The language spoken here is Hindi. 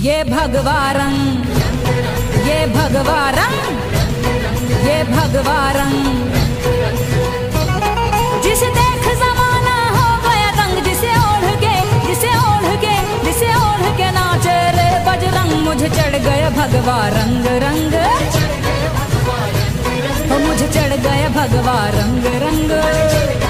ये भगवा रंग, ये भगवा रंग, ये भगवा रंग। जिसे देख जमाना हो गया दंग, जिसे ओढ़ के, जिसे ओढ़ के, जिसे ओढ़ के नाचे रे बजरंग। मुझे चढ़ गया भगवा रंग रंग, मुझे चढ़ गया भगवा रंग रंग।